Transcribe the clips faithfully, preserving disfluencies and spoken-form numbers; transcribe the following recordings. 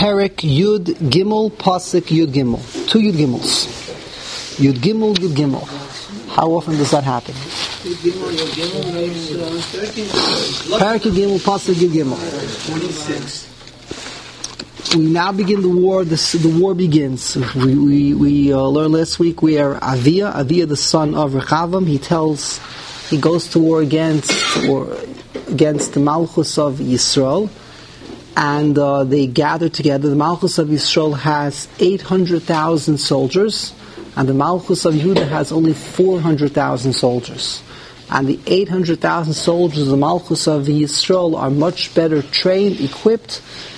Perek Yud Gimel Pasuk Yud Gimel. Two Yud Gimels. Yud Gimel, Yud Gimel. How often does that happen? Yud Gimel, Yud Gimel makes uh, thirteen. Perek Yud Gimel Pasuk Yud Gimel. twenty-six. We now begin the war. This, the war begins. We we, we uh, learned last week we are Avia, Avia the son of Rechavam. He tells, he goes to war against or against the Malchus of Yisrael, and uh, they gather together. The Malchus of Yisrael has eight hundred thousand soldiers, and the Malchus of Yehuda has only four hundred thousand soldiers. And the eight hundred thousand soldiers of the Malchus of Yisrael are much better trained, equipped,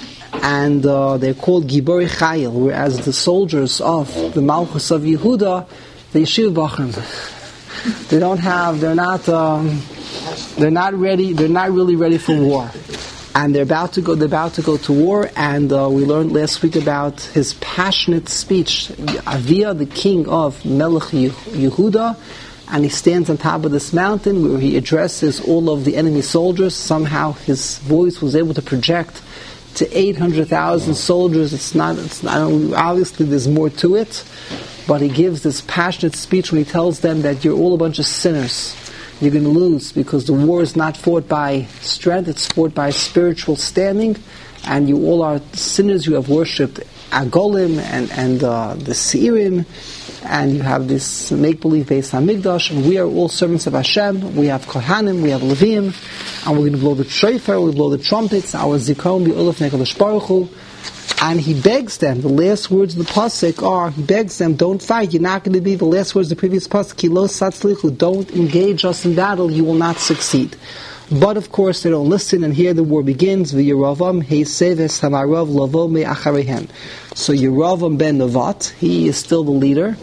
and uh, they're called Gibori Chayil, whereas the soldiers of the Malchus of Yehuda, the Yeshiva Bachrim, they don't have, they're not, um, they're not ready, they're not really ready for war. And they're about to go, they're about to go to war, and uh, we learned last week about his passionate speech, Avia, the king of Melech Yehuda, and he stands on top of this mountain where he addresses all of the enemy soldiers. Somehow his voice was able to project to eight hundred thousand soldiers. It's not, it's not, obviously there's more to it, but he gives this passionate speech when he tells them that you're all a bunch of sinners. You're going to lose because the war is not fought by strength, it's fought by spiritual standing, and you all are sinners. You have worshipped Agolim and, and uh, the Seirim, and you have this make-believe Beis HaMikdash, and we are all servants of Hashem. We have Kohanim, we have Levim, and we're going to blow the shofar, we blow the trumpets, our Zikaron B'Olaf Nekadosh Baruch Hu. And he begs them, the last words of the pasuk are, he begs them, don't fight, you're not going to be, the last words of the previous pasuk, Ki lo satzlichu, don't engage us in battle, you will not succeed. But of course they don't listen, and here the war begins, V'yeravam heiseves hamarav lavo me'acharehem. So Yeravam ben Nevat, he is still the leader.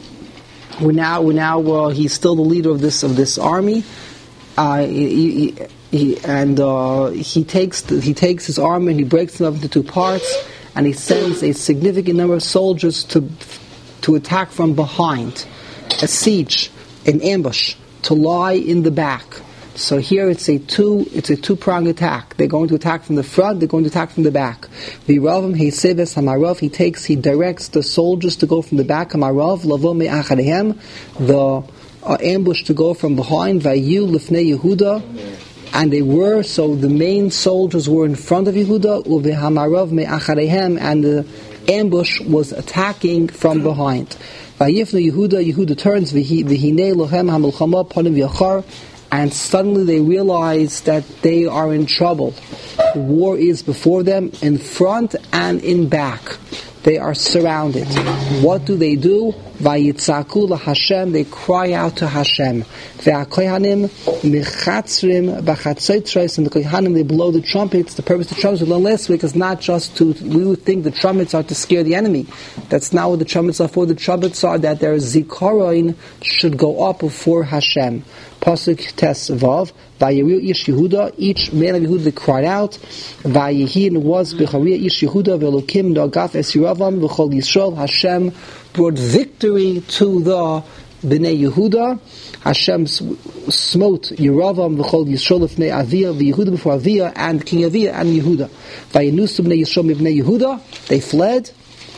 We're now, we're now, uh, he's still the leader of this, of this army. Uh, he, he, he, and uh, he takes the, he takes his army and he breaks them up into two parts, and he sends a significant number of soldiers to to attack from behind, a siege, an ambush, to lie in the back. So here it's a two it's a two pronged attack. They're going to attack from the front. They're going to attack from the back. V'yeravam heiseves hamarav. He takes he directs the soldiers to go from the back. Hamarav lavo me'acharehem. The uh, ambush to go from behind. Vayu lifnei Yehuda. And they were, so the main soldiers were in front of Yehuda, uvehamarav me'acharehem, and the ambush was attacking from behind. Vayifnu Yehuda, Yehuda turns, v'hinei lohem hamilchama panim v'yachar, and suddenly they realize that they are in trouble. The war is before them, in front and in back. They are surrounded. What do they do? Vayitzaku laHashem. They cry out to Hashem. Ve'akohanim mechatzrim b'chatzotzros, and the kohanim, they blow the trumpets. The purpose of the trumpets we learned last week is not just to. We would think the trumpets are to scare the enemy. That's not what the trumpets are for. The trumpets are that their zikaron should go up before Hashem. Pasuk Tes Vav. Vayiru ish Yehuda, each man of Yehuda cried out. Vayihin was b'chariya ish Yehuda v'elokim nagaf es Yeravam v'chol Yisrael. Hashem brought victory to the Bnei Yehuda. Hashem smote Yeravam v'chol Yisrael v'nei Avia v'Yehuda before Avia and King Avia and Yehuda. Vayinusu b'nei Yisrael v'nei Yehuda. They fled.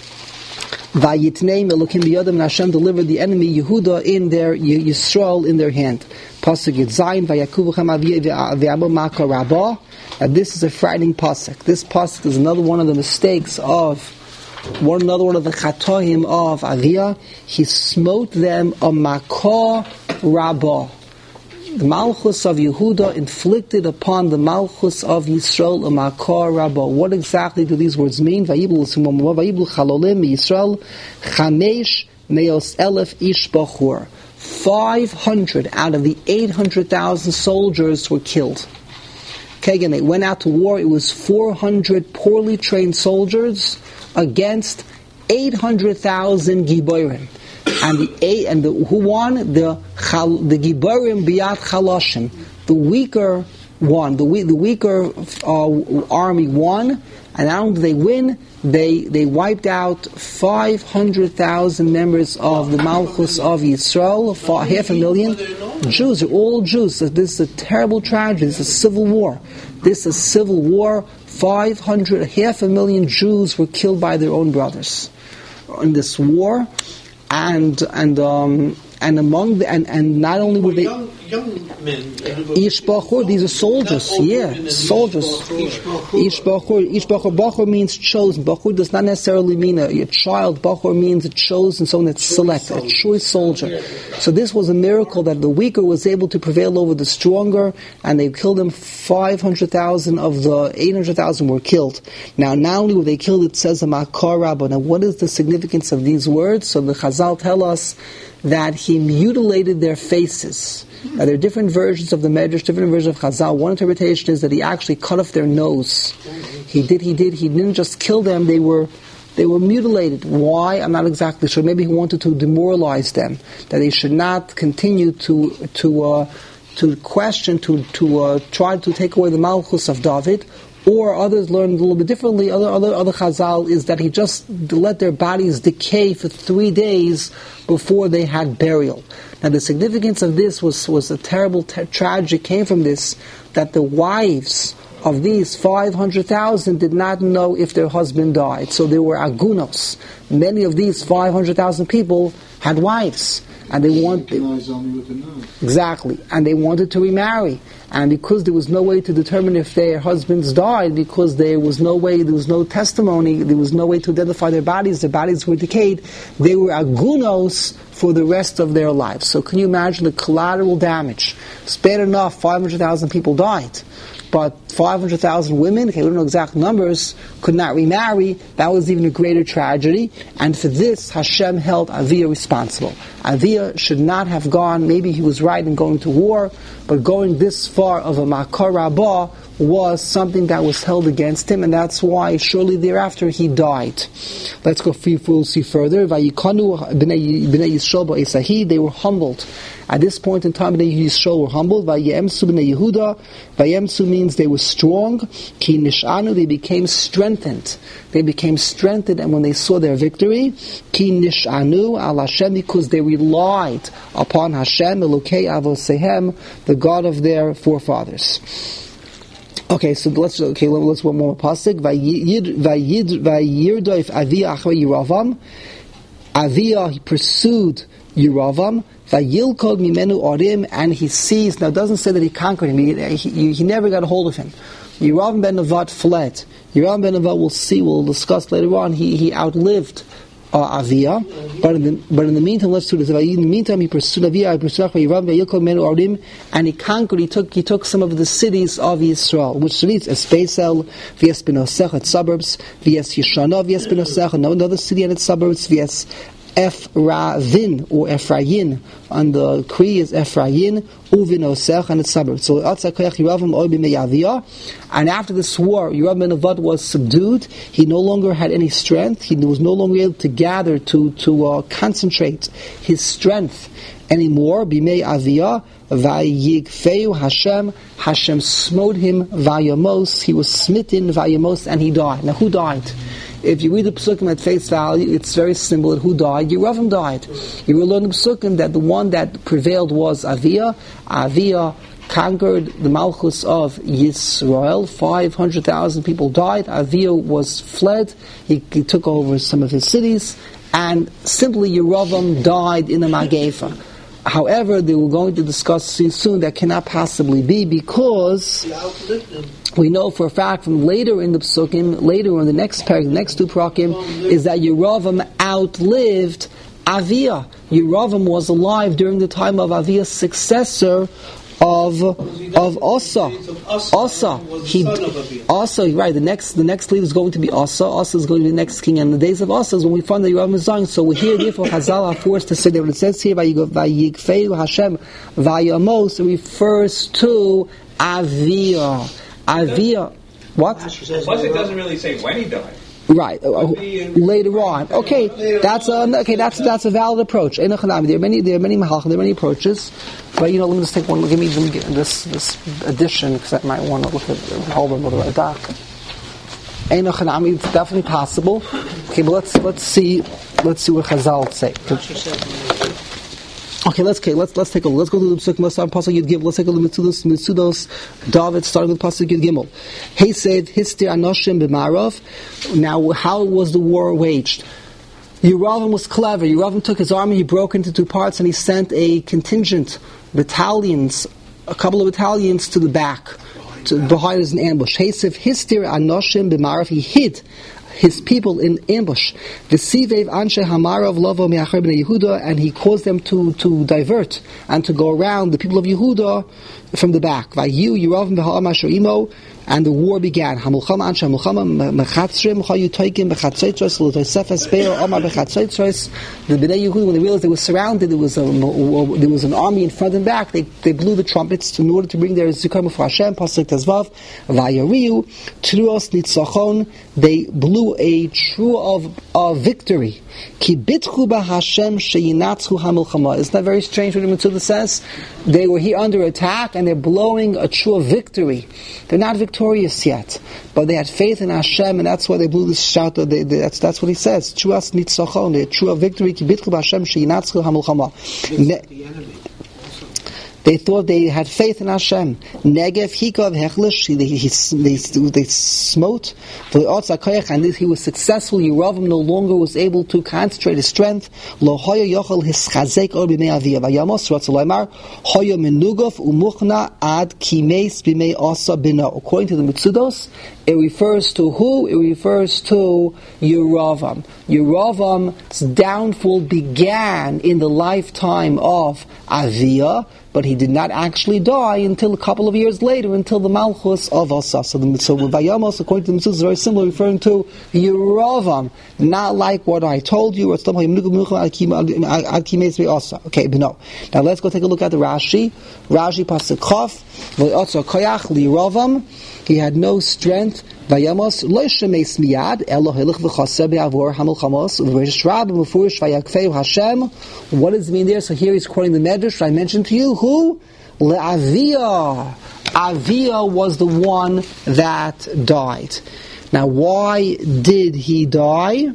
Vayitneim elokim biyadim, and Hashem delivered the enemy Yehuda in their Yisrael in their hand. Pasuk Yitzayin vayakuvuchem Avia v'Abba Maka Rabbah. And this is a frightening pasuk. This pasuk is another one of the mistakes of one another one of the chatoim of Avia. He smote them a Maka Rabbah. The Malchus of Yehuda inflicted upon the Malchus of Yisrael a Makar Rabbah. What exactly do these words mean? Vayiblu Vayiblu Chalolim Yisrael Chamesh Meos Elef Ish Bachur. Five hundred out of the eight hundred thousand soldiers were killed. Okay, again, they went out to war. It was four hundred poorly trained soldiers against eight hundred thousand Giborim. And the eight, and the, who won? The the Giborim Biyat Chalashim, the weaker one, the the weaker uh, army won. And not only did they win, they they wiped out five hundred thousand members of the Malchus of Yisrael, half a million Jews. Are all Jews. So this is a terrible tragedy. This is a civil war. This is civil war. five hundred, half a million Jews were killed by their own brothers in this war, and and um, and among the, and, and not only were they young, young men, Ish Bachur, these are soldiers, yeah, soldiers. Ish Bachur, Ish Bachur, Bachur means chosen. Bachur does not necessarily mean a, a child. Bachur means a chosen, someone that's selected, a choice soldier. So this was a miracle that the weaker was able to prevail over the stronger, and they killed them. five hundred thousand of the eight hundred thousand were killed. Now, not only were they killed, it says a Makar Rabbah. Now, what is the significance of these words? So the Chazal tell us that he mutilated their faces. Now, there are different versions of the Medrash, different versions of Chazal. One interpretation is that he actually cut off their nose. He did, he did, he didn't just kill them, they were they were mutilated. Why? I'm not exactly sure. Maybe he wanted to demoralize them, that they should not continue to to uh, to question, to to uh, try to take away the Malchus of David. Or others learned a little bit differently. Other other other Chazal is that he just let their bodies decay for three days before they had burial. Now the significance of this was was a terrible te- tragedy came from this, that the wives of these five hundred thousand did not know if their husband died. So they were agunos. Many of these five hundred thousand people had wives. And they want exactly, and they wanted to remarry, and because there was no way to determine if their husbands died, because there was no way, there was no testimony, there was no way to identify their bodies, their bodies were decayed, they were agunos for the rest of their lives. So can you imagine the collateral damage? It's bad enough, five hundred thousand people died, but five hundred thousand women, okay, we don't know exact numbers, could not remarry. That was even a greater tragedy. And for this, Hashem held Aviyah responsible. Aviyah should not have gone, maybe he was right in going to war, but going this far of a Makar Rabbah was something that was held against him, and that's why shortly thereafter he died. Let's go we'll see further. Vayikanu b'nei Yisrael ba'esahi, they were humbled. At this point in time, Bnei Yisrael were humbled. Vayemsu b'nei Yehuda. Vayemsu means they were strong. Ki nish'anu, they became strengthened. They became strengthened, and when they saw their victory, ki nish'anu al Hashem, because they relied upon Hashem, Elokei Avosehem, the God of their forefathers. Okay, so let's okay. Let's one more pasuk. Vayid vayid vayirdoif Aviyah achra Yeravam. Aviyah he pursued Yeravam. Vayilkod mimenu orim, and he seized. Now, it doesn't say that he conquered him. He, he, he never got a hold of him. Yeravam ben Nevat fled. Yeravam ben Nevat, we'll see. We'll discuss later on. He he outlived Uh, Aviyah, but in the but in the meantime, let's do this. In the meantime, he pursued Aviyah, he pursued Aviyah, and he conquered. He took he took some of the cities of Yisrael, which cities? Espeisel, Vies Benosech, its suburbs, Vies Yeshana, Vies Benosech, another city and its suburbs, Vies Ephravin or Ephraim, on the Cree is Ephraim, Uvinosech and its suburbs. So and after this war, Yeravam ben Nevat was subdued. He no longer had any strength. He was no longer able to gather, to to uh, concentrate his strength anymore. Bimei Aviyah, Vayigfeu Hashem. Hashem smote him. Vayamos. He was smitten. Vayamos, and he died. Now, who died? If you read the Psukim at face value, it's very simple. Who died? Yeravam died. You will learn the Psukim that the one that prevailed was Aviyah. Aviyah conquered the Malchus of Yisrael. five hundred thousand people died. Aviyah was fled. He, he took over some of his cities. And simply Yeravam died in a Magefa. However, they were going to discuss soon that cannot possibly be, because we know for a fact from later in the Psukim, later in the next parak, the next two parakim, is that Yeravam outlived Aviyah. Yeravam was alive during the time of Aviyah's successor, of of Asa. Asa. He Asa, right, the next the next leader is going to be Asa. Asa is going to be the next king, and the days of Asa is when we find that Yeravam is dying. So we here therefore Chazal are forced to say that when it says here Vayigfeu Hashem Vayamos, it refers to Aviyah. Aviyah. What? Plus it doesn't really say when he died. Right, uh, later on. Okay, that's a okay. That's that's a valid approach. There are many there are many mahalchim, there are many approaches. But you know, let me just take one. Let me let me get this this addition, because I might want to look at hold on, look at that. It's definitely possible. Okay, but let's let's see let's see what Chazal say. Okay, let's okay, let's let's take a look. Let's go to the Pesuk. Let's start Pasuk Yud Gimel. Let's take a look at Mitzudos Mitzudos David, starting with Pasuk Yud Gimel. He said, "Histir Anoshim b'Marov." Now, how was the war waged? Yeravam was clever. Yeravam took his army, he broke into two parts, and he sent a contingent, battalions, a couple of battalions to the back, to, behind as an ambush. He said, "Histir Anoshim b'Marov." He hid his people in ambush. The Sivev Anshe Hamarav Lovo Me'achar B'nei Yehuda, and he caused them to, to divert and to go around the people of Yehuda from the back. Vayu Yeravam B'Ha'am Asher Imo, and the war began. Hamulcham Anshe Hamulcham Mechatzrim Chayu Toikim Bechatzaitzos L'Toisefes Be'er Omar Bechatzaitzos. The B'nei Yehuda, when they realized they were surrounded, there was a, there was an army in front and back. They they blew the trumpets in order to bring their Zikarim for Hashem. Pasuk Tezvav Vayariu Truos Nitzachon. They blew a true of, of victory. Ki bitchu b'Hashem sheyinatzchu hamilchama. Isn't that very strange what the Mitzvah says? They were here under attack and they're blowing a true of victory. They're not victorious yet, but they had faith in Hashem, and that's why they blew this shout. They, they, that's, that's what he says. Truas nitzachon, the true of victory. Ki bitchu b'Hashem sheyinatzchu hamilchama. They thought they had faith in Hashem. Negev hikav hechlish. They, they, they smote. And he was successful. Yeravam no longer was able to concentrate his strength. Lo hoya yochel hischazek or b'mei aviyah. Vayamos ratzalaymar hoya menugov umuchna ad kimeis b'mei asa bino. According to the Mitzudos, it refers to who? It refers to Yeravam. Yeravam's downfall began in the lifetime of Aviyah, but he did not actually die until a couple of years later, until the Malchus of Asa. So the Mitzvah Vayamos, according to the Mitzvah, is very similar, referring to Yeravam, not like what I told you. Okay, but no. Now let's go take a look at the Rashi. Rashi Pasuk Chof, V'yotzo koyach liYeravam. He had no strength. Vayamos lo shemeis miyad elo helich v'chaseh be'avor hamilchamos v'reish rab v'mufurish vayakfeu Hashem. What does it mean there? So here he's quoting the Medrash I mentioned to you. Who? Le'aviyah. Aviyah was the one that died. Now, why did he die?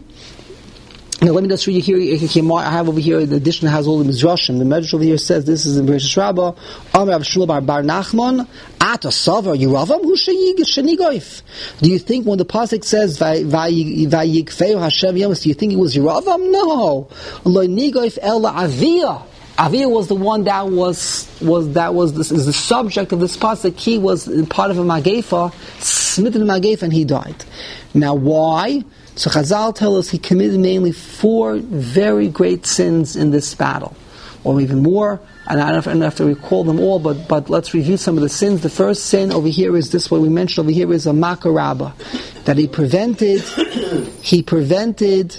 Now, let me just read you here. I have over here, the edition has all the Mizrashim. The Medrash over here says, this is in Bereshit Rabbah, Amar Rav Shmuel bar Bar Nachman, Ata Savar Yeravam Hu Shenigoif. Do you think when the Pasuk says, Vayikfeu Hashem Yamas, do you think it was Yeravam? No. Lo Nigoif Ela Aviyah. Aviyah was the one that was, was that was this is the subject of this pasuk. He was part of a magefa, smitten a magefa, and he died. Now, why? So Chazal tell us he committed mainly four very great sins in this battle, or even more. And I don't have, I don't have to recall them all, but but let's review some of the sins. The first sin over here is this: what we mentioned over here is a makarabah, that he prevented. He prevented.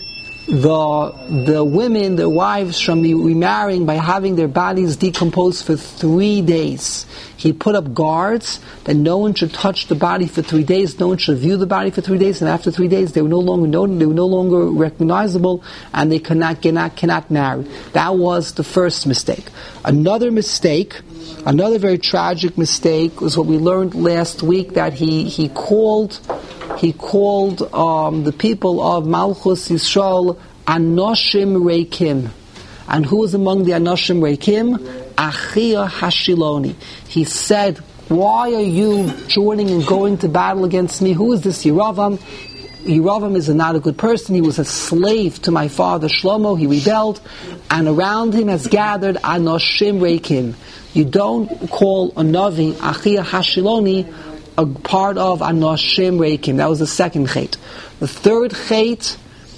the the women, their wives, from remarrying by having their bodies decomposed for three days. He put up guards that no one should touch the body for three days, no one should view the body for three days, and after three days they were no longer known, they were no longer recognizable, and they cannot cannot cannot marry. That was the first mistake. Another mistake, another very tragic mistake, was what we learned last week, that he he called. He called um, the people of Malchus Yisrael Anoshim Reikim. And who was among the Anoshim Reikim? Achia Hashiloni. He said, why are you joining and going to battle against me? Who is this Yeravam? Yeravam is not a good person. He was a slave to my father Shlomo. He rebelled. And around him has gathered Anoshim Reikim. You don't call a Navi Achia Hashiloni a part of Anoshim Reikim. That was the second chait. The third chait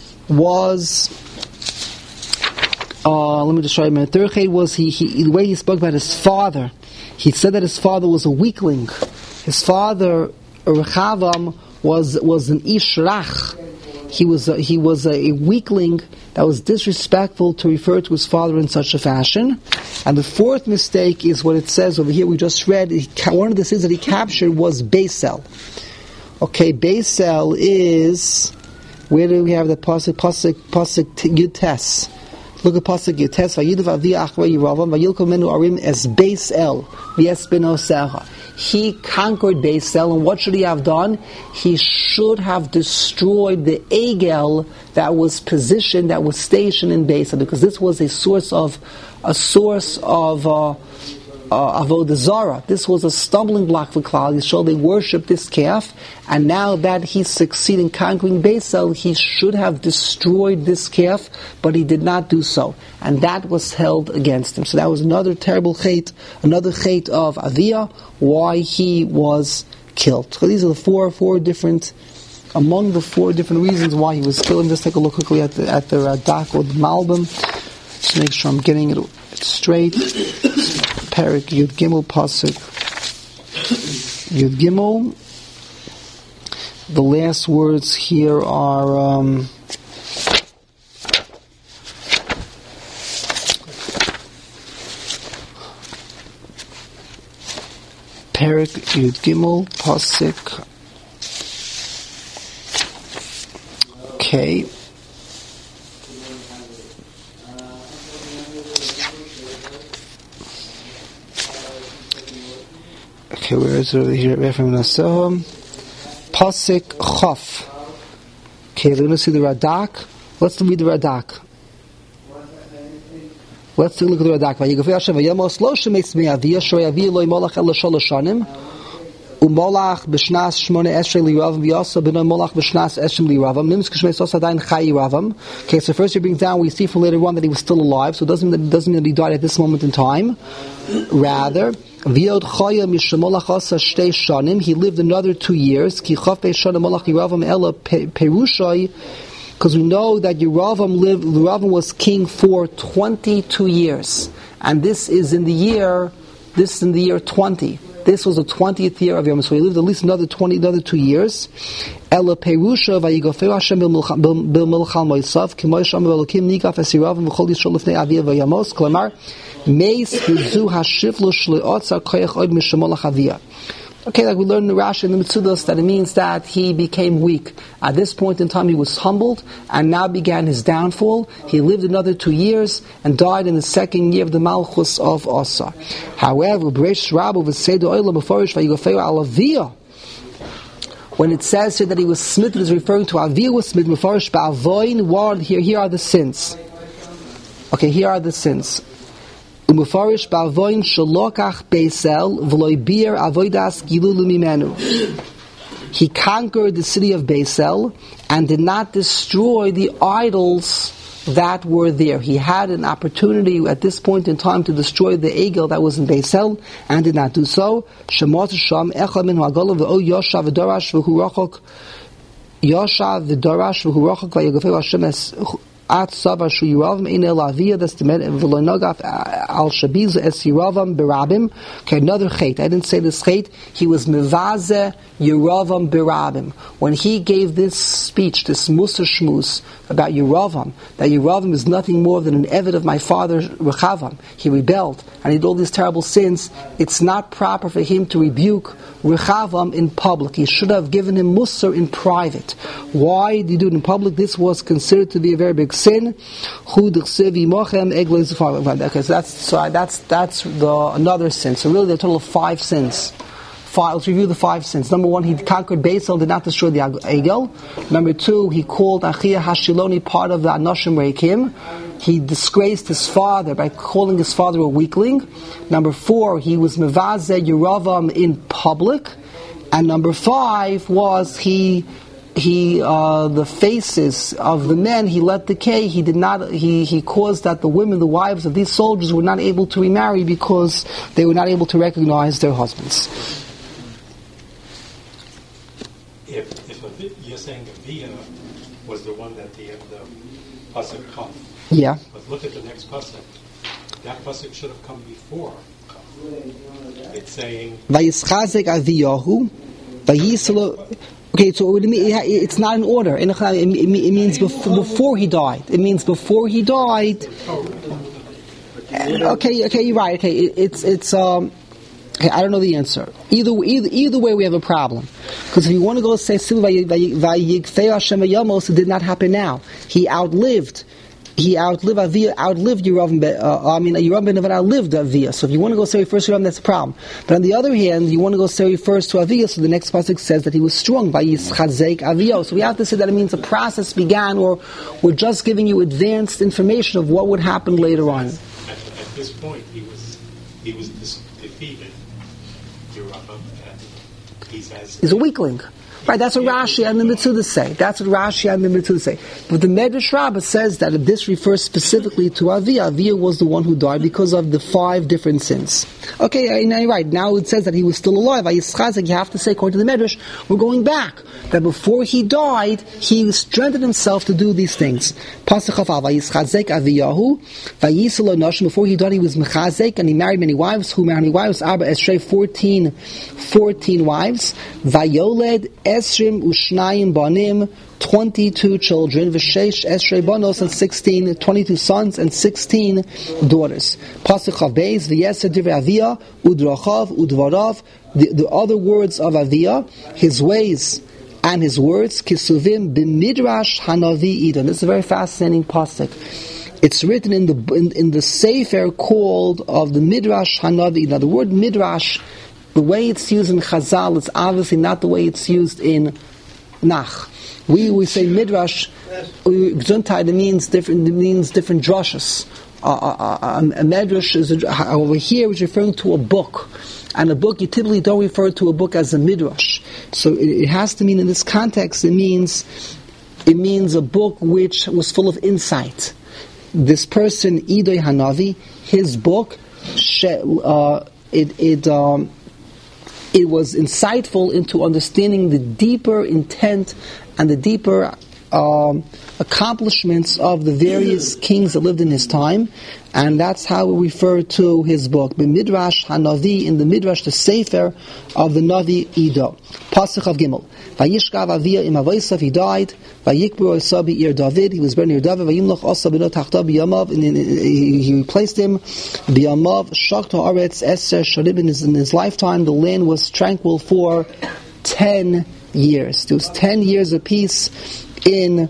was, uh, let me just show you. The third chait was he, he, the way he spoke about his father. He said that his father was a weakling. His father, Rechavam, was was an ish rach. He was a, he was a weakling. That was disrespectful to refer to his father in such a fashion. And the fourth mistake is what it says over here. We just read, he, one of the sins that he captured was Beisel. Okay, Beisel is, where do we have the pasuk, pasuk, pasuk Yud Tes? Look at Pasuk Yites, Vayidav Aviyah Achra Yeravam, Vayilkom Menu Arim as Beis El, V'es Ben Osecha. He conquered Beis El, and what should he have done? He should have destroyed the Egel that was positioned, that was stationed in Beis El, because this was a source of, a source of, uh, Uh, Avodah Zarah. This was a stumbling block for Klal Yisrael. They worshipped this calf, and now that he succeeded in conquering Beis El, he should have destroyed this calf, but he did not do so, and that was held against him. So that was another terrible chait, another chait of Aviyah, why he was killed. So these are the four, four different, among the four different reasons why he was killed. Let's take a look quickly at the at the Radak or the Malbim, to make sure I'm getting it straight. Perik Yud Gimel Pasuk Yud Gimel. The last words here are um, Perik Yud Gimel Pasuk. Okay. Okay, where is it over here? Pasuk Chof. Okay, we're going to see the Radak. Let's read the Radak. Let's take a look at the Radak. Vayigafei Hashem vayamos lo shemetz b'nei Aviyah shorei Aviyah lo yimolach ela shalosh shanim umolach b'shnas shmona esrei liravam v'yasa b'nei molach b'shnas esrim liravam nims k'shmei sos adayin chai yiravam. Okay, so first he brings down, we see from later on that he was still alive, so it doesn't mean that, doesn't mean that he died at this moment in time. Rather, he lived another two years. Because we know that Yeravam lived, Yeravam was king for twenty-two years, and this is in the year, this is in the year twenty. This was the twentieth year of Yom, so he lived at least another twenty, another two years. Ela Perusha vayigafeu Hashem b'milchal moisav k'moisham v'elokim nigaf es Yeravam v'chol Yisrael lifnei Aviyah v'yamos klamar meis v'zu hashivlu shle'otza koyach od mishamolach Aviyah. Okay, like we learned in the Rashi and the Mitzudas, that it means that he became weak. At this point in time he was humbled, and now began his downfall. He lived another two years, and died in the second year of the Malchus of Asa. However, when it says here that he was smitten, it is referring to Aviyah was smitten, here, here are the sins. Okay, here are the sins. He conquered the city of Beis El and did not destroy the idols that were there. He had an opportunity at this point in time to destroy the Egel that was in Beis El and did not do so. At Sabashu Yeravam in El Aviyah, that's the Velonogaf Al Shabiz Es Yeravam Berabim. Okay, another chait. I didn't say this chait. He was Mevaze Yeravam Berabim. When he gave this speech, this Musa Shmus about Yeravam, that Yeravam is nothing more than an Eved of my father Rechavam. He rebelled and he did all these terrible sins. It's not proper for him to rebuke Rechavam in public. He should have given him Musar in private. Why did he do it in public? This was considered to be a very big sin. Okay, so that's so that's that's the another sin. So really, there are a total of five sins. Five, let's review the five sins. Number one, he conquered Beis El, did not destroy the Egel. Number two, he called Achia Hashiloni part of the Anoshim Reikim. He disgraced his father by calling his father a weakling. Number four, he was Mevaze Yeravam in public. And number five was he he uh, the faces of the men he let decay. He did not he he caused that the women, the wives of these soldiers, were not able to remarry because they were not able to recognize their husbands. If, if a, you're saying Aviyah was the one that the the pasuk Chaf. Yeah. But look at the next pasuk. That pasuk should have come before. It's saying Vayischazek Aviyahu, Vayislo. Okay, so it's not in order. It means before he died. It means before he died. Okay, okay, you're right. Okay, it's it's um. Okay, I don't know the answer. Either either either way, we have a problem. Because if you want to go say Vayigfei Hashem Vayamos, it did not happen now. He outlived he outlived Aviyah, outlived Yeravim. Uh, I mean, Yeravim ben Nevat outlived Aviyah. So if you want to go say first Yeravim, that's a problem. But on the other hand, you want to go say first to Aviyah. So the next pasuk says that he was strong by Yischazek Aviyah. So we have to say that it means a process began, or we're just giving you advanced information of what would happen later on. At, at this point, he was he was dis- defeated. Yeravim, and he's as He's a weakling. Right, that's what Rashi and the Mitzudas say. That's what Rashi and the Mitzudas say. But the Medrash Rabbah says that this refers specifically to Aviyah. Aviyah was the one who died because of the five different sins. Okay, now you're right. Now it says that he was still alive. You have to say, according to the Medrash, we're going back. That before he died, he strengthened himself to do these things. Pasuk Chaf, Vayischazek Aviyahu, Vayisalo Nashim. Before he died, he was Mechazek, and he married many wives. Who married many wives? Arba Esrei, fourteen, fourteen wives. Vayoled Esrim Ushnayim Banim, twenty-two children, V'sheish Esrei Banos, and sixteen, twenty-two sons and sixteen daughters. Pasuk Chav Beis, V'yeser Divrei Aviyah, Udrachav, Udvarav, the, the other words of Aviyah, his ways and his words, Kisuvim B'midrash Hanavi Eden. This is a very fascinating pasuk. It's written in the in, in the Sefer called of the Midrash Hanavi. Now the word Midrash, the way it's used in Chazal, it's obviously not the way it's used in Nach. We we say Midrash, Gesundheit, it means different. It means different drushes. Uh, uh, uh, a Midrash is a, over here is referring to a book, and a book you typically don't refer to a book as a Midrash. So it, it has to mean in this context. It means it means a book which was full of insight. This person Idoi Hanavi, his book, uh, it it. Um, It was insightful into understanding the deeper intent and the deeper um, accomplishments of the various kings that lived in his time, and that's how we refer to his book, the Midrash Hanavi, in the Midrash, the Sefer of the Navi Ido. Pasuk of Gimel. Vayishkav Aviyah im Avaysav, he died. Vayikbur Osav Ir David, he was buried near David. Vayimloch Osav b'no tachta b'yamav, and he replaced him. B'yamav Shakta Aretz Eser Sharim, in his in his lifetime, the land was tranquil for ten years. There was ten years of peace in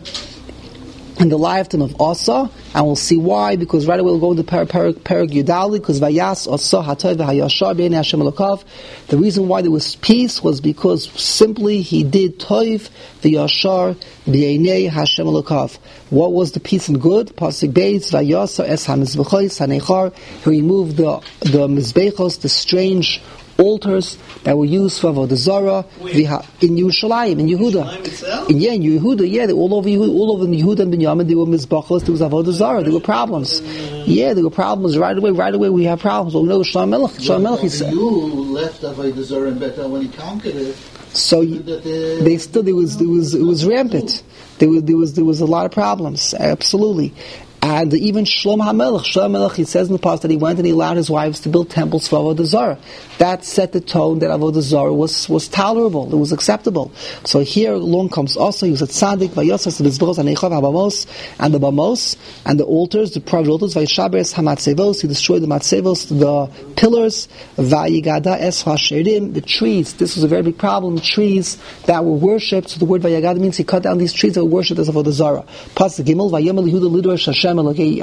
in the lifetime of Asa, and we'll see why, because right away we'll go into Perek Yudali, because Vayas Asa Hatov V'Hayashar B'nei Hashem Elokav. The reason why there was peace was because simply he did Tov V'Yashar B'nei Hashem Elokav. What was the peace and good? Pasuk Beis Vayasa Es HaMizbechos HaNechar. He removed the the Mizbechos, the strange altars that were used for Avodah Zarah in Yerushalayim, in Yehuda. In, yeah, in Yehuda, yeah, they, all over Yehuda, all over Yehuda and Binyamin, there were Mizbachos, there was Avodah Zarah, there were problems. Yeah, there were problems right away, right away we have problems. Well, we know Shlomo Melech, Shlomo Melech, he said. You left Avodah Zarah in Bethel when he conquered it. So they still, there was, there was, it was rampant. There was, there was, there was a lot of problems, absolutely. And even Shlomo HaMelech, Shlomo HaMelech, he says in the past that he went and he allowed his wives to build temples for Avodah Zarah. That set the tone that Avodah Zarah was, was tolerable, it was acceptable. So here along comes also, he was at Tzaddik, Vayosas, the Mizbechos, HaNechar, HaBamos, and the Bamos, and the altars, the private altars, Vayishaberes HaMatzevos, he destroyed the Matzevos, the pillars, Vayigada Es HaSherim, the trees. This was a very big problem, trees that were worshipped. So the word Vayigada means he cut down these trees that were worshipped as Avodah Zarah. Pasuk Gimel, Vayemel Yehuda Lidor Hashem,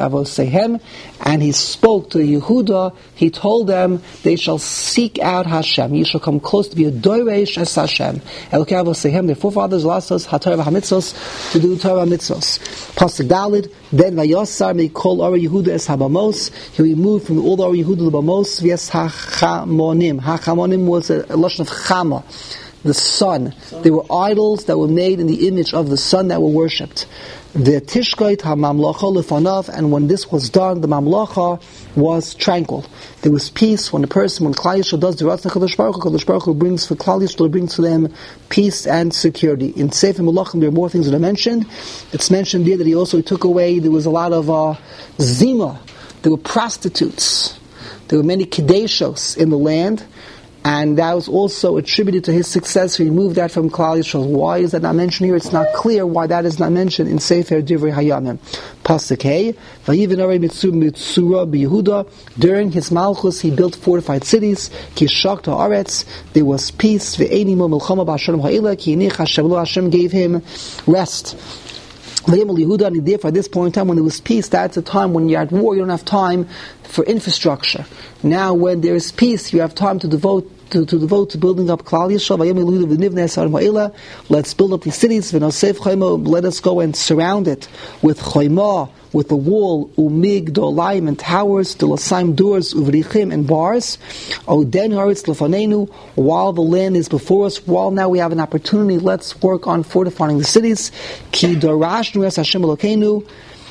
and he spoke to Yehuda. He told them they shall seek out Hashem. You shall come close to be a doiresh as Hashem. Elokei Avosehem, their forefathers lost us haTorah v'hamitzvos, to do Torah mitzvos. Pasuk Dalid. Then Vayosar may call Ora Yehuda as Habamos. He removed from all Ora Yehuda the Bamos. V'yes hachamonim. Hachamonim was a, a lashon of chama, the sun. They were idols that were made in the image of the sun that were worshipped. The Tishkoit HaMamlacha Lefanav, and when this was done, the Mamlacha was tranquil. There was peace when a person, when Klal Yisrael does the Ratzon HaKadosh Baruch Hu, HaKadosh Baruch Hu brings for Klal Yisrael, brings to them peace and security. In Sefer Melachim, there are more things that are mentioned. It's mentioned there that he also took away, there was a lot of uh, zima, there were prostitutes, there were many kedeshos in the land, and that was also attributed to his success. He removed that from Klal Yisrael. Why is that not mentioned here? It's not clear why that is not mentioned in Sefer Divrei Hayamim. Pasuk Hey, Vayiven Arei Mitzura B'Yehuda. During his Malchus, he built fortified cities. Ki Shakta Aretz. There was peace. Ve'eni Mo Milchama B'Hashem Ha'ila. Ki Yinich Hashem Lo, Hashem gave him rest. And therefore, at this point in time, when there was peace, that's a time when you're at war, you don't have time for infrastructure. Now, when there is peace, you have time to devote To, to devote to building up Klal Yisrael. Let's build up these cities. Let us go and surround it with choymah, with the wall, umig, dolaim, and towers, delasaim, doors, uvrichim, and bars. Oden haretz lefanenu, while the land is before us, while now we have an opportunity, let's work on fortifying the cities. Ki darashnu es Hashem Elokeinu.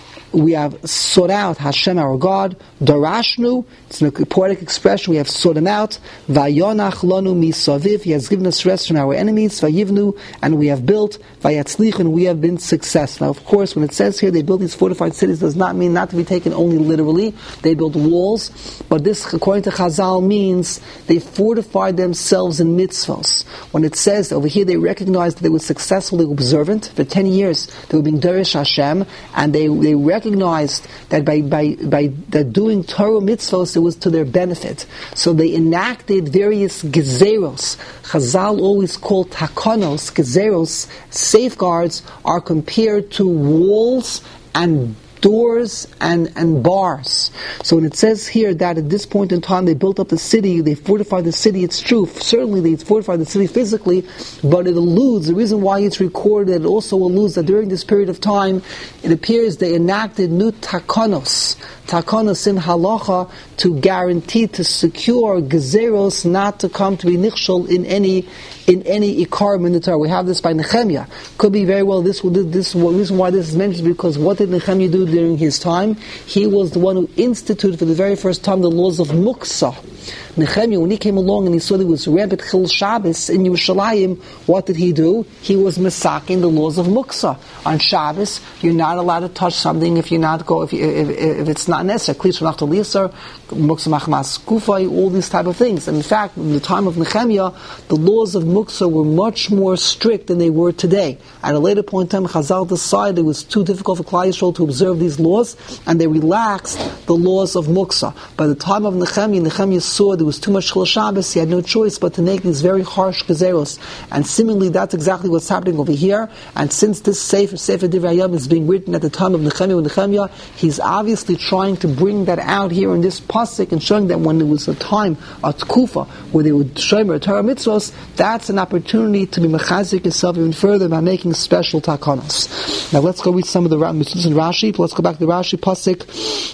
We have sought out Hashem our God. Darashnu, it's a poetic expression, we have sought him out. Vayonach lanu misaviv, he has given us rest from our enemies. Vayivnu, and we have built. Vayatzlich, and we have been successful. Now, of course, when it says here they built these fortified cities, does not mean not to be taken only literally. They built walls, but this, according to Chazal, means they fortified themselves in mitzvahs. When it says over here, they recognized that they were successfully observant. For ten years, they were being Derish Hashem, and they they recognized that by by by that doing Torah mitzvahs, it was to their benefit. So they enacted various gezeros. Chazal always called takonos, gezeros, safeguards, are compared to walls and doors and, and bars. So when it says here that at this point in time they built up the city, they fortified the city, it's true. Certainly they fortified the city physically, but it alludes, the reason why it's recorded, it also alludes that during this period of time, it appears they enacted new takonos, takonos in halacha, to guarantee, to secure gezeros not to come to be nichshol in any in any ikarim in the Torah. We have this by Nehemiah. Could be very well this this, this the reason why this is mentioned, because what did Nehemiah do during his time? He was the one who instituted for the very first time the laws of Muksa. Nehemiah, when he came along and he saw there was rampant Chil Shabbos in Yerushalayim, what did he do? He was masaking the laws of Muksa. On Shabbos, you're not allowed to touch something if you're not go if you, if, if it's not necessary. Klis v'nachtal yisar, Muksa machmas kufay, all these type of things. And in fact, in the time of Nehemiah, the laws of Muksa were much more strict than they were today. At a later point in time, Chazal decided it was too difficult for Klal Yisrael to observe these laws, and they relaxed the laws of Muksa. By the time of Nehemiah, Nehemiah saw there was too much Chil Shabbos, he had no choice but to make these very harsh gezeros. And seemingly that's exactly what's happening over here. And since this Sefer, Sefer Divrei Hayam, is being written at the time of Nehemiah, Nehemiah, he's obviously trying to bring that out here in this pasuk and showing that when there was a time, a tkufa, where they would shomer Torah mitzvos, that's an opportunity to be mechazik yourself even further by making special takanos. Now let's go read some of the mitzvos in Rashi. Let's go back to the Rashi pasuk.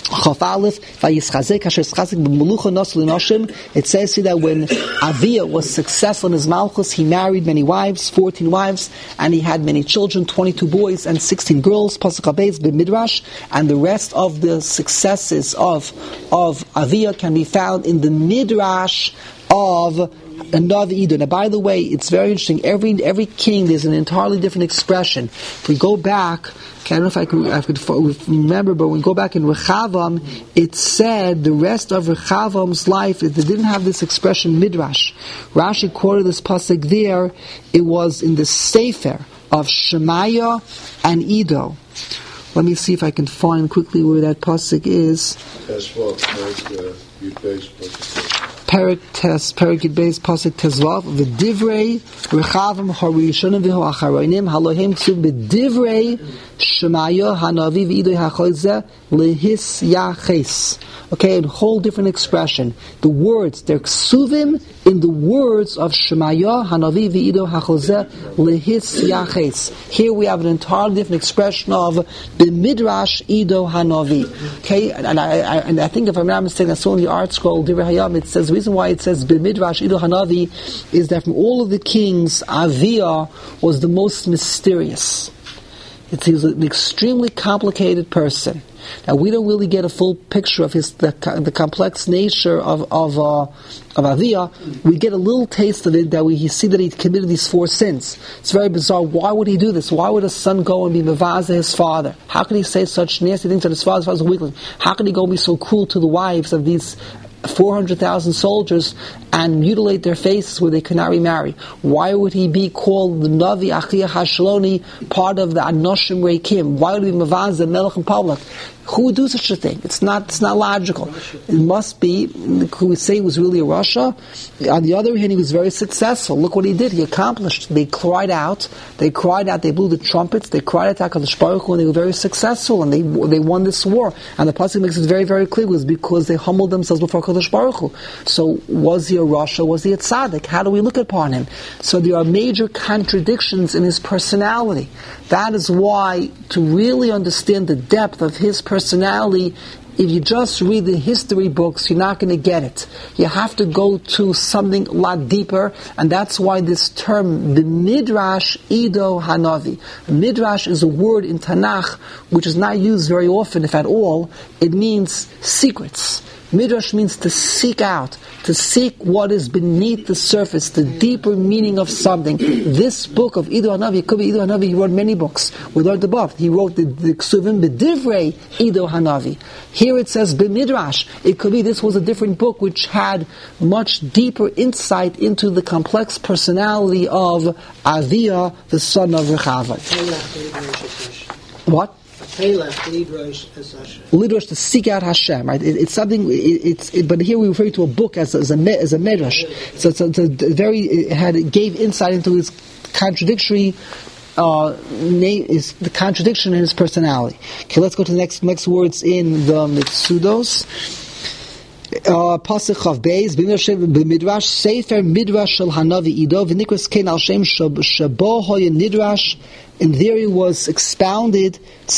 It says here that when Aviyah was successful in his malchus, he married many wives, fourteen wives, and he had many children, twenty-two boys and sixteen girls. Pasuk Habez b'Midrash, and the rest of the successes of of Aviyah can be found in the Midrash of Navi Edo. Now, by the way, it's very interesting. Every every king, there's an entirely different expression. If we go back, I don't know if I could, I could remember, but when we go back in Rechavam, it said the rest of Rechavam's life, they didn't have this expression Midrash. Rashi quoted this pasuk there. It was in the Sefer of Shemaiah and Edo. Let me see if I can find quickly where that pasuk is. That's what the you Perik Tes, Perik Yud Pasuk Tezvav, V'divrei Rechavam Harishonim V'ho Acharonim Halohem Tzub B'divrei Shemaiah Hanavi V'idoi HaChoyzeh Lehis Yaches. Okay, a whole different expression. The words, they're ksuvim in the words of Shemaiah Hanavi V'idoi HaChoyzeh Lehis Yaches. Here we have an entirely different expression of B'midrash Ido Hanavi. Okay, and I, I, and I think if I'm not mistaken, I saw in the art scroll Divrei Hayam, it says the reason why it says B'midrash Ido Hanavi is that from all of the kings, Aviyah was the most mysterious. It is an extremely complicated person. Now we don't really get a full picture of his the, the complex nature of of uh, of Aviyah. We get a little taste of it that we see that he committed these four sins. It's very bizarre. Why would he do this? Why would a son go and be mevaza his father? How could he say such nasty things to his father? His father's a weakling. How could he go and be so cruel to the wives of these four hundred thousand soldiers and mutilate their faces where they could not remarry? Why would he be called the Navi Achia Hashaloni, part of the Anoshim Reikim? Why would he be Mavaz the Melech in public? Who would do such a thing? It's not It's not logical. It must be, who would say he was really a Russia. On the other hand, he was very successful. Look what he did. He accomplished. They cried out. They cried out. They blew the trumpets. They cried out HaKadosh Baruch Hu, and they were very successful, and they they won this war. And the pasuk makes it very, very clear. It was because they humbled themselves before HaKadosh Baruch Hu. So, was he a Rasha? Was he a tzaddik? How do we look upon him? So there are major contradictions in his personality. That is why, to really understand the depth of his personality, if you just read the history books, you're not going to get it. You have to go to something a lot deeper, and that's why this term, the Midrash Ido Hanavi. Midrash is a word in Tanakh which is not used very often, if at all. It means secrets. Midrash means to seek out, to seek what is beneath the surface, the deeper meaning of something. This book of Ido Hanavi, could be Ido Hanavi, he wrote many books. We learned above. He wrote the, the Ksuvim B'divrei Ido Hanavi. Here it says B'midrash. It could be this was a different book which had much deeper insight into the complex personality of Avia, the son of Rechavam. What? Lidrash, to seek out Hashem, right? It, it's something. It, it's it, but here we refer to a book as, as a as a midrash. So it's a, it's a very it had it gave insight into his contradictory. Uh, name is the contradiction in his personality. Okay, let's go to the next next words in the Mitzudos. Pasuk Chav Beis b'midrash Sefer Midrash Shel Hanavi Ido v'nikras Ken al Shem Shabo Hoya Nidrash. And there he was expounded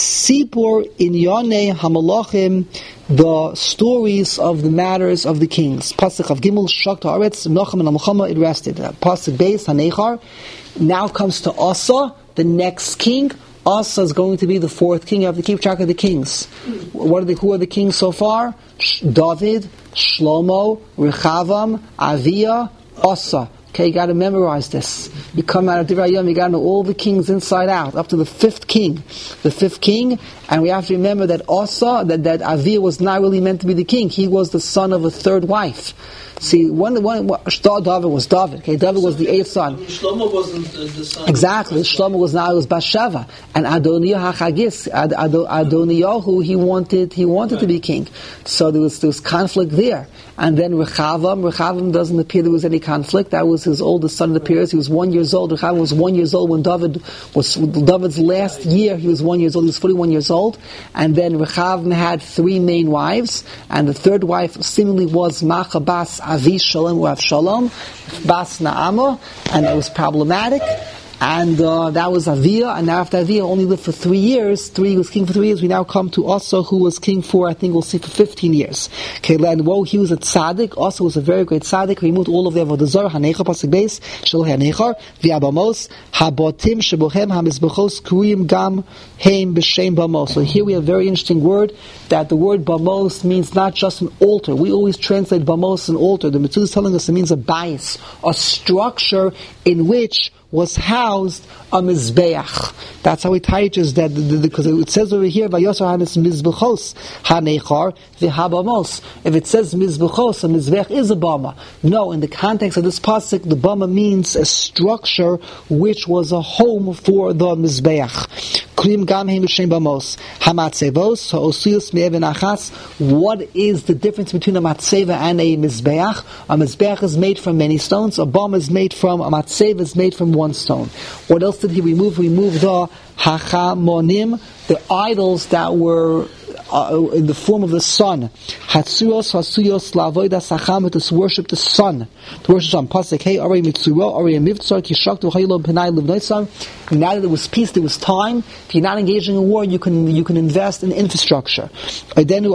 Sipur in Yonei Hamalachim, the stories of the matters of the kings. Pasuk of Gimel Shak Haaretz Nochem and Amchama, it rested. Pasuk Beis Hanechar. Now comes to Asa, the next king. Asa is going to be the fourth king. You have to keep track of the kings. What are the, who are the kings so far? David, Shlomo, Rechavam, Avia, Asa. Okay, you got to memorize this. You come out of Divrei Yom, you got to know all the kings inside out, up to the fifth king. The fifth king, and we have to remember that Asa, that, that Avia was not really meant to be the king. He was the son of a third wife. See, one, one, one David was David. Okay, David was the eighth son. Shlomo wasn't the son. Exactly. Shlomo was now it was Bathsheba, and Adoniah Hachagis, Ad, Ad, Adoniyahu, he wanted he wanted right. to be king. So there was there was conflict there. And then Rechavam, Rechavam doesn't appear there was any conflict. That was his oldest son. It appears he was one years old. Rechavam was one years old when David was David's last year. He was one years old. He was forty-one years old. And then Rechavam had three main wives, and the third wife seemingly was Machabas Avi Shalom or Avshalom, Bas Naama, and it was problematic. And uh, that was Avia, and now after Avia only lived for three years, three he was king for three years, we now come to Asa, who was king for, I think we'll see, for fifteen years. Okay, and whoa, he was a tzaddik. Asa was a very great tzaddik. He removed all of the Avodah Zarah, Hanecha, Pasuk Beis, Shel Hanecha, V'abamos, Habotim, Shebohem, Hamizbechos, Kuriyim, Gam, Heim, B'Shem, Bamos. So here we have a very interesting word, that the word Bamos means not just an altar. We always translate Bamos an altar. The Mitzvah is telling us it means a bias, a structure in which was housed a mizbeach. That's how it teaches that, because it says over here, "Vayosar hanis mizbechos hanechar v'habamos." If it says mizbechos, a mizbeach is a bama. No, in the context of this pasuk, the bama means a structure which was a home for the mizbeach. Krim gam heim b'shem bamos hamatzevos ha'osiyus me'even achas. What is the difference between a matzeva and a mizbeach? A mizbeach is made from many stones. A bama is made from a matzeva is made from one stone. What else did he remove? He removed the hachamonim, the idols that were uh, in the form of the sun. Hatsuros, hasuyos, lavoida, sacham, to worship the sun. To worship the sun. Pasuk, hey, arei mitzuro, arei mivtzor, kishak, v'chayilom, penai, livnoitzam. Now that there was peace, there was time. If you're not engaging in war, you can you can invest in infrastructure. Let's now,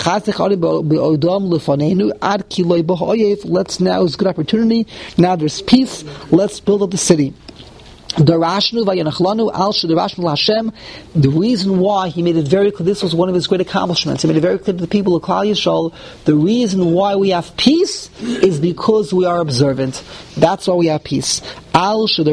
is a good opportunity. Now there's peace. Let's build up the city. The reason why he made it very clear, this was one of his great accomplishments. He made it very clear to the people of Klal Yisrael, the reason why we have peace is because we are observant. That's why we have peace. That's why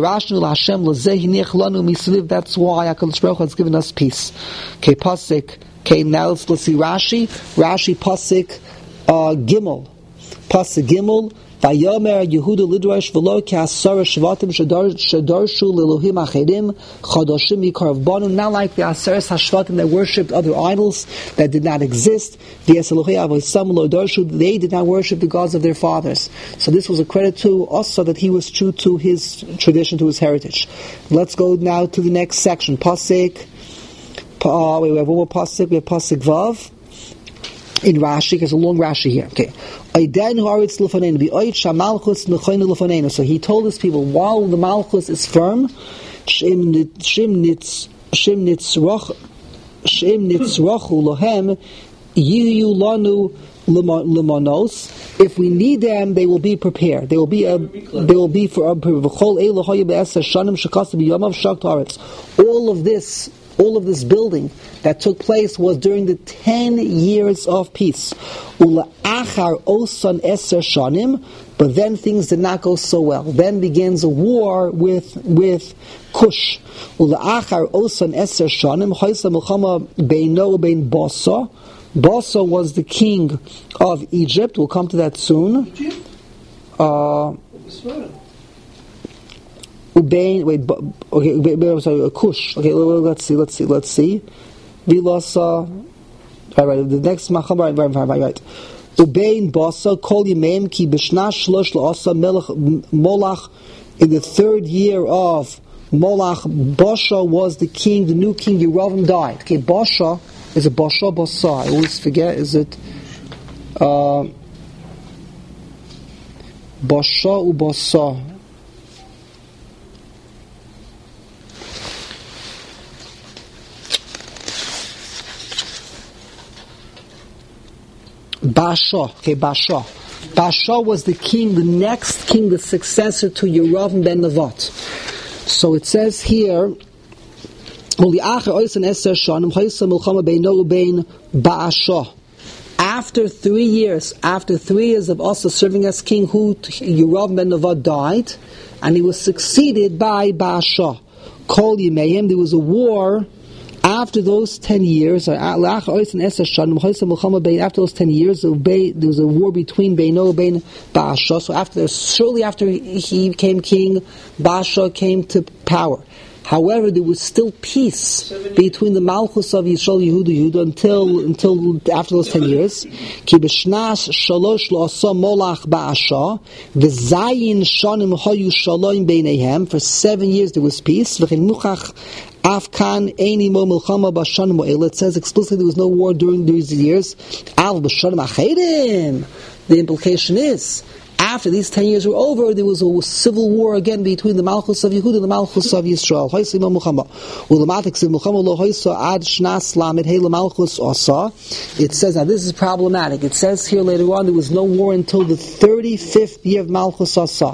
HaKadosh Baruch Hu has given us peace. Okay, Pasuk. Okay, now let's, let's see Rashi. Rashi Pasuk uh, Gimel. Pasuk Gimel. Vayomer Yehuda lidrash v'lo k'asara shvatim shedarshu l'Elohim acherim chadoshim yikarav banu. Not like the Aseres Hashvatim that worshipped other idols that did not exist. The Elohei avoisam lo darshu, they did not worship the gods of their fathers. So this was a credit to also that he was true to his tradition, to his heritage. Let's go now to the next section. Pasuk. Uh, wait, we have one more pasuk. We have pasuk Vav. In Rashi, there's a long Rashi here. Okay. So he told his people, while the Malchus is firm, if we need them, they will be prepared. They will be a, they will be for all of this. All of this building that took place was during the ten years of peace. But then things did not go so well. Then begins a war with with Cush. Basa was the king of Egypt. We'll come to that soon. Uh, Ubain, wait, okay, wait, sorry, Kush. Okay, let's see, let's see, let's see. Vilasa, right, right, the next Macham, right, right, right, right. Ubain Basa, Kol Yimem, Ki Bishna Shlosh La'asa Melech Molach, in the third year of Molach, Basha was the king, the new king, Yerovam died. Okay, Basha, is it Basha, Basa? I always forget, is it, uh, Basha or Basa? Basha, okay, Basha. Basha was the king, the next king, the successor to Yerovam ben Nevat. So it says here, after three years, after three years of also serving as king, who Yerovam ben Nevat died, and he was succeeded by Basha. Kol Yimeim, there was a war. After those ten years, after those ten years, there was a war between Beino and Baasha. So after, shortly after he became king, Baasha came to power. However, there was still peace between the Malchus of Yisrael, Yehuda, Yehuda until until after those ten years. Ki b'shnas shalosh lo'asa molach ba'asha v'zayin shanim hayu shalom beineihem. For seven years there was peace. V'chein muchach afkan eini mo milchama b'shanim mo'el. It says explicitly there was no war during these years. Al b'shanim acherim. The implication is, after these ten years were over, there was a civil war again between the Malchus of Yehuda and the Malchus of Yisrael. It says, now this is problematic. It says here later on, there was no war until the thirty-fifth year of Malchus Asa.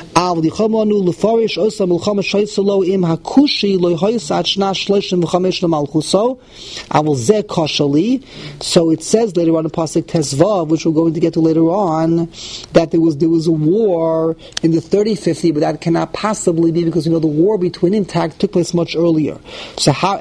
So it says later on in Pasuk Tezvav, which we're going to get to later on, that there was there was a war in the thirty-fifth year, but that cannot possibly be because you know the war between them took place much earlier. So how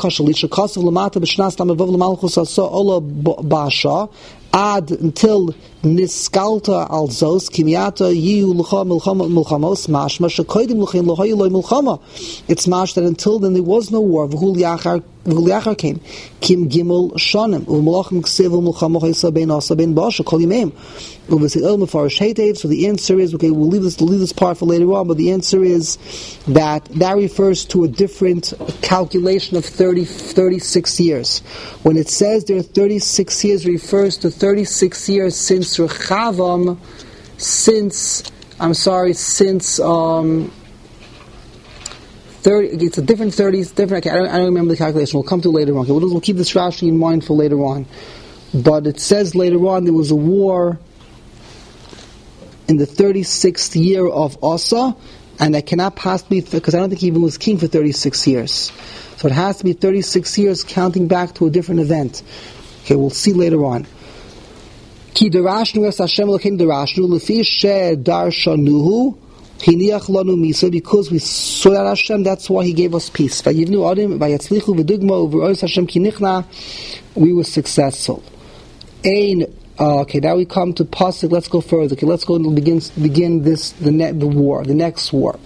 Ad until niskalta alzos kimiata yiu mulchamos mashma shekoidim luchin lohayu loy mulchama. It's mash that until then there was no war. V'hul yachar v'hul yachar came kim gimel shanim u'malachim ksiv u'mulchama chaysa ben asa ben basha kol yimim u'v'sit el mefarish heitev. So the answer is, okay, we'll leave this leave this part for later on, but the answer is that that refers to a different calculation of thirty, thirty-six years. When it says there are thirty-six years, it refers to thirty-six years since Rechavam, since, I'm sorry, since, um, thirty, it's a different thirties, different, I don't, I don't remember the calculation, we'll come to it later on. Okay, we'll, we'll keep this Rashi in mind for later on. But it says later on there was a war in the thirty-sixth year of Asa, and that cannot possibly, because I don't think he even was king for thirty-six years. So it has to be thirty-six years counting back to a different event. Okay, we'll see later on. Ki darashnu es Hashem Elokeinu darashnu lefi she darshanuhu hiniach lanu misa, because we sought out Hashem, that's why He gave us peace. Vayivnu adim vayatzlichu v'dugma u'v'rois Hashem ki nichna, we were successful. Ein Uh, okay, now we come to Pasuk. Let's go further. Okay, let's go and begin begin this the ne- the war, the next war.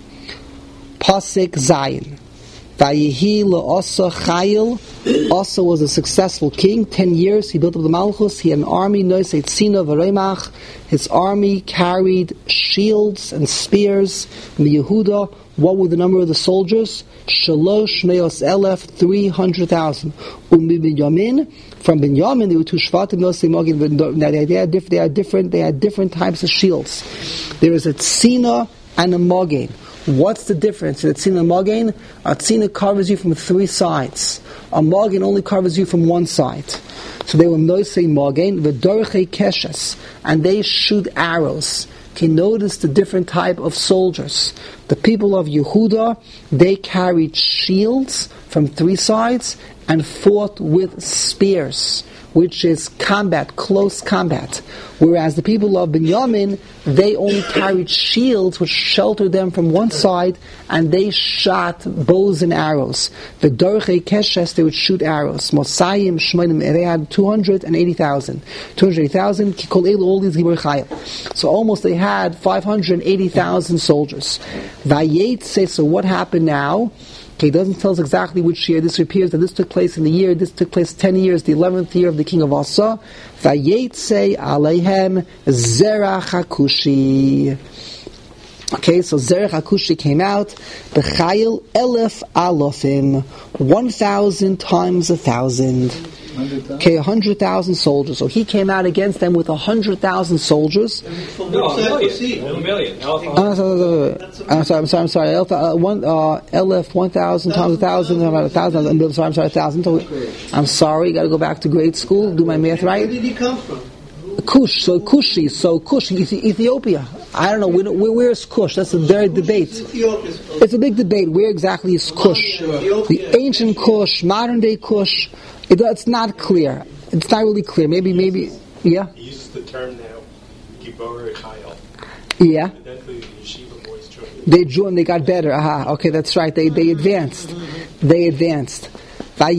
Pasuk Zayin. Vayihi le'osa chayil. Asa was a successful king. Ten years he built up the Malchus. He had an army. Noisei tzina v'reimach. His army carried shields and spears. In the Yehuda, what were the number of the soldiers? Shalosh meos elef, three hundred thousand. Umi Binyamin. From Binyamin, there were two shvatim. Nosei magin. They had different. They had different. They had different types of shields. There is a tzina and a magin. What's the difference? A tzina and magin? A tzina covers you from three sides. A magin only covers you from one side. So they were noisei magin, v'dorchei keshes, and they shoot arrows. Can notice the different type of soldiers. The people of Yehuda, they carried shields from three sides and fought with spears, which is combat, close combat. Whereas the people of Binyamin, they only carried shields which sheltered them from one side, and they shot bows and arrows. The Dorchei Keshes, they would shoot arrows. Mosayim, Shmoinim, they had two hundred eighty thousand. two hundred eighty thousand, Kikol Elu, all these Gibor Chayil. So almost they had five hundred eighty thousand soldiers. Vayet says, so what happened now? Okay, it doesn't tell us exactly which year. This appears that this took place in the year, this took place ten years, the eleventh year of the king of Asa. Vayetze aleihem Zerach HaKushi. Okay, so Zerach HaKushi came out. B'chayil elef alofim. One thousand times a thousand. Okay, a hundred thousand soldiers. So he came out against them with a hundred thousand soldiers. No, a million. A million. Uh, sorry, I'm sorry, I'm sorry, I'm sorry. Elf, uh, one, uh, Elf, one thousand times a thousand, about a thousand. I'm sorry, I'm sorry, a thousand. I'm sorry, you got to go back to grade school, do my math right. Where did he come from? Kush, so Kushi, so Kush, Ethiopia. I don't know, where, where is Kush? That's a very debate. It's a big debate. Where exactly is Kush? The ancient Kush, modern day Kush. It, it's not clear. It's not really clear. Maybe, maybe, yeah? He uses the term now, Gibor Chayil. Yeah. Eventually the yeshiva boys joined. They joined, they got better. Aha, okay, that's right. They they advanced. They advanced. One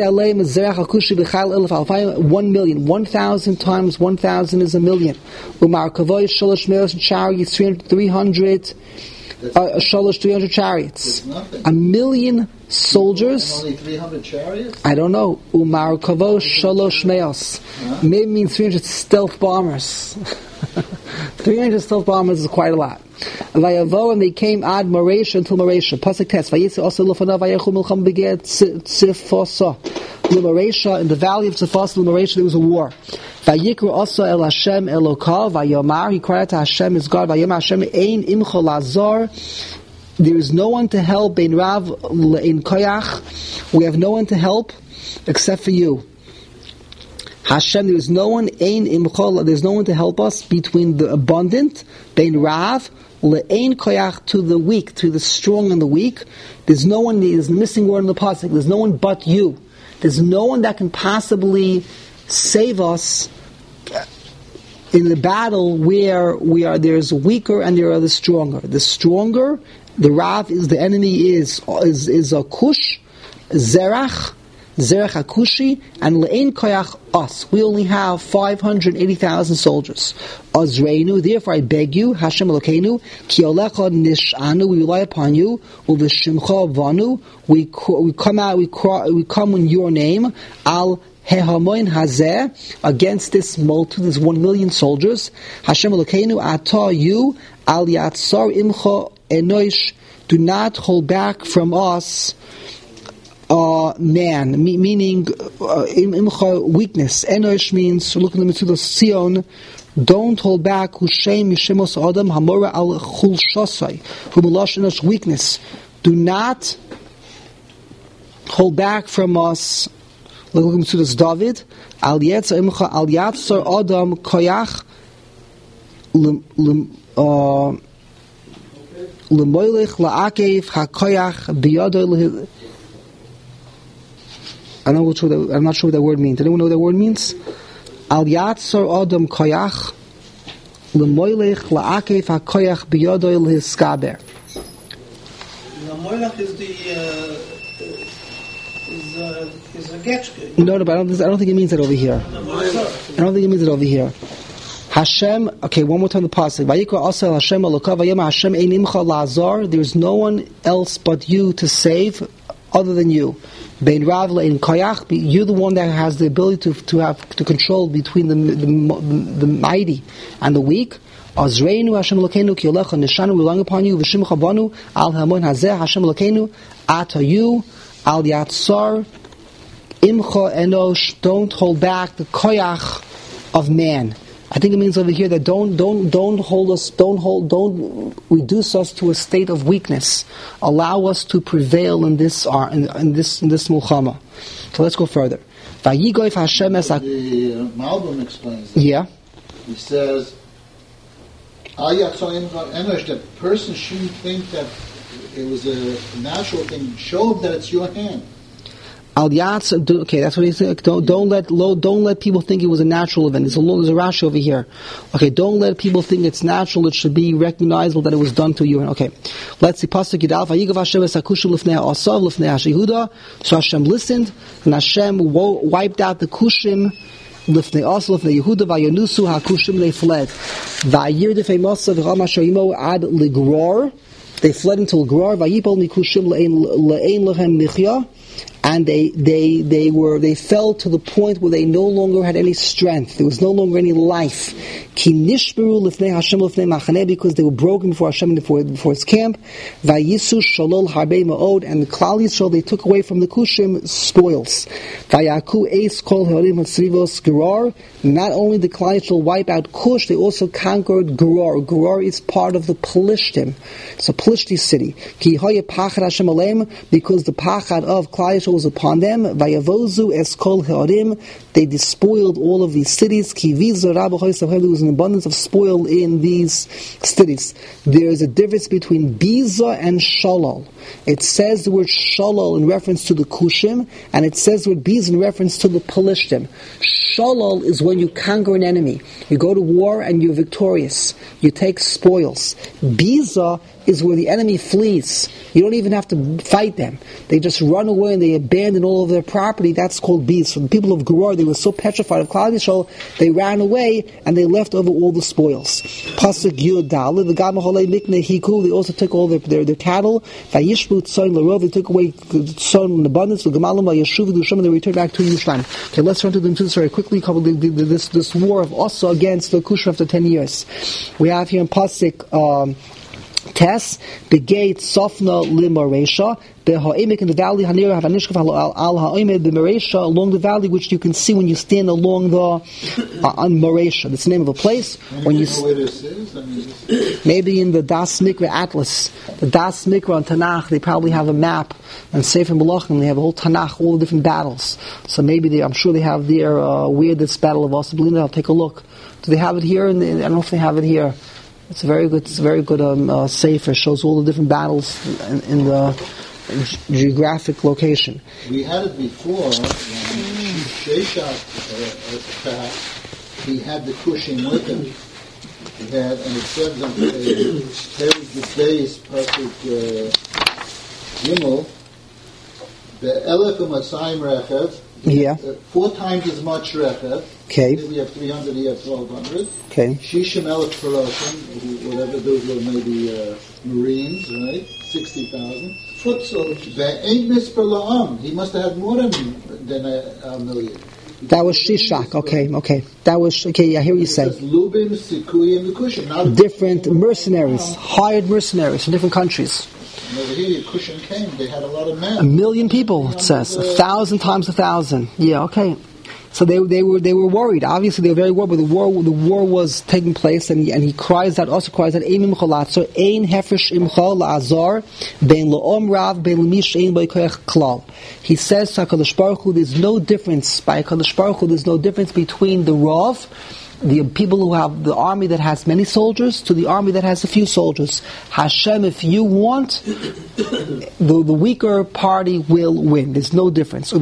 million. One thousand times one thousand is a million. Umar Kavoy, Shalosh Meos, chariots, three hundred, uh, Shalosh, three hundred chariots. A million soldiers. Only three hundred chariots? I don't know. Umar Kavoy, Shalosh Meos. Maybe means three hundred stealth bombers. three hundred stealth bombers is quite a lot. Vayavo, and they came ad Maresha until Maresha. Pasuk test. Vayitze also lufanav vayechu milcham beged tzifosa. Maresha, in the valley of Tzifosa, Maresha, there was a war. Vayikru also el Hashem Elokav vayomar. He cried to Hashem, his God. Vayomar Hashem ein imcho lazar. There is no one to help. Bein Rav in Koyach. We have no one to help except for you. Hashem, there is no one, ein imchol, there's no one to help us between the abundant, bein Rav, le'ein koyach, to the weak, to the strong and the weak. There's no one, there's a missing word in the pasuk, there's no one but you. There's no one that can possibly save us in the battle where we are, there's weaker and there are the stronger. The stronger, the Rav is, the enemy is, is, is a Kush, Zerach, Zerach HaKushi, and Le'en Koyach, us. We only have five hundred eighty thousand soldiers. Azreinu, therefore I beg you, Hashem Elokeinu, Ki Olecha Nish'anu, we rely upon you, Uveshimcha Vanu, we we come out, we we come in your name, Al Hehamoin Hazeh, against this multitude, this one million soldiers. Hashem Elokeinu, Ata you, Al Yatzar Imcha Enoish, do not hold back from us Uh, man, me, meaning uh, imcha, weakness. Enosh means, look in the Mitzvah Sion, don't hold back, Hushem Yishemos Adam Hamora al Chul Shosai, Humulash Enosh, weakness. Do not hold back from us. Look in the Mitzvah David, Al Yetzer Imcha, Al Yatzer Adam Koyach, Lemoilich La'akev HaKoyach Biyadol. I'm not sure that, I'm not sure what that word means. Does anyone know what that word means? Al yatzor adam koyach lemoilech la'akev hakoyach biyodoy lehiskaber. Lemoilech is the uh, is uh, is a getchke. No, no, but I don't, I don't think it means that over here. I don't think it means it over here. Hashem, okay, one more time the pasuk. Vayikra asel Hashem Elokav vayema Hashem ein imcha la'azar. There's no one else but you to save, other than you. Bein Rav le'in koyach. You're the one that has the ability to to have to control between the the, the mighty and the weak. Azreinu Hashem Elokeinu ki yolecha nishanu. We rely upon you. V'shimcha banu al hamon hazeh Hashem Elokeinu atayu al yatzar imcha enosh. Don't hold back the koyach of man. I think it means over here that don't don't don't hold us don't hold don't reduce us to a state of weakness. Allow us to prevail in this uh, in, in this in this mulchama. So let's go further. Vayigoyf Hashem es The uh, Malbim explains it. Yeah. He says, "Al yatzayim enosh." The person shouldn't think that it was a natural thing. Show them that it's your hand. Al yatz, okay, that's what he said. Don't, don't let don't let people think it was a natural event. There's a there's a Rashi over here. Okay, don't let people think it's natural. It should be recognizable that it was done to you. Okay, let's see. Pasuk Yidal. Vayigav Hashem es hakushim lifnei asav lifnei Yehuda. So Hashem listened, and Hashem wo- wiped out the kushim lifnei asav lifnei Yehuda. Vayanusu hakushim. They fled. Vayir defei masav v'cham asher imo ad ligror. They fled until Gror. Vayipol mikushim le'ein le'ein lechem michya. And they, they, they were, they fell to the point where they no longer had any strength. There was no longer any life. Ki nishberu lifnei Hashem lifnei machaneh, because they were broken before Hashem before, before his camp. Vayisu shalol harbei ma'od, and the Klal Yisrael, they took away from the Kushim spoils. Vayaku eis kol heorim hatzrivos Gerar. Not only did Klal Yisrael wipe out Kush, they also conquered Gerar. Gerar is part of the Pelishtim. It's a Pelishti city. Ki hoye pachad Hashem aleim, because the pachad of Klal Yisrael was upon them. Vayavozu es kol heorim. They despoiled all of these cities. Ki vizu rabba choysav. There was an abundance of spoil in these cities. There is a difference between biza and shalal. It says the word shalal in reference to the Kushim, and it says the word biza in reference to the Pelishtim. Shalal is when you conquer an enemy. You go to war and you're victorious. You take spoils. Biza is where the enemy flees. You don't even have to fight them. They just run away and they abandon all of their property. That's called Biza. So the people of Gerar, they were so petrified of Klal Yisrael, they ran away and they left over all the spoils. Pasuk Yudal, the Gamahole Mikne Hiku, they also took all their, their, their cattle. Vayishbu Tzoin Larov, they took away Tzoin in abundance. The Gemalim Vayashuv Dusham, and they returned back to Yerushalayim. Okay, let's run to them very quickly. Cover the, the, the, this this war of Asa against the Kushim after ten years. We have here in Pasuk um, Tes begate Sofna Limaresha. The Ha'emek in the valley, Hanira have Anishkaf al Ha'emek Bimaresha, along the valley, which you can see when you stand along the uh, on Maresha. That's the name of a place. And when you you know where this is? I mean, this maybe in the Das Mikra Atlas, the Das Mikra on Tanakh, they probably have a map, and Sefer Malachim, they have a whole Tanakh, all the different battles. So maybe they, I'm sure they have there uh, where this battle of Osabelina. I'll take a look. Do they have it here? In the, I don't know if they have it here. It's a very good, it's a very good um, uh, Sefer. Shows all the different battles in, in the geographic location. We had it before when Sheshach attacked. He had the Kushim with him. He had, and it says on the base, Pasuk Gimel, the Elef U'Masayim Rechev. Yeah. Uh, four times as much Rechev. Okay. Here we have three hundred. He have twelve hundred. Okay. Shishim Elef Peroshim, whatever those were, maybe uh, Marines, right? Sixty thousand. Foot soldiers. There ain't Misper La'am. He must have had more than than a, a million. That was Shishak. Okay, okay. That was okay. Yeah, I hear what you say. Lubim, Sikui, and the Kushim. Not Different mercenaries, hired mercenaries from different countries. And over here, Kushim came. They had a lot of men. A million people, it says, a thousand times a thousand. Yeah, okay. So they they were they were worried. Obviously, they were very worried. But the war the war was taking place, and he, and he cries out, also cries out, "Ein imchalatzo, ein hefresh imcha la'azar, bein la'om rav, bein l'mish ein b'koyach klal." He says to HaKadosh Baruch Hu, there's no difference by HaKadosh Baruch Hu. There's no difference between the rav, the people who have the army that has many soldiers, to the army that has a few soldiers. Hashem, if you want, the, the weaker party will win. There's no difference.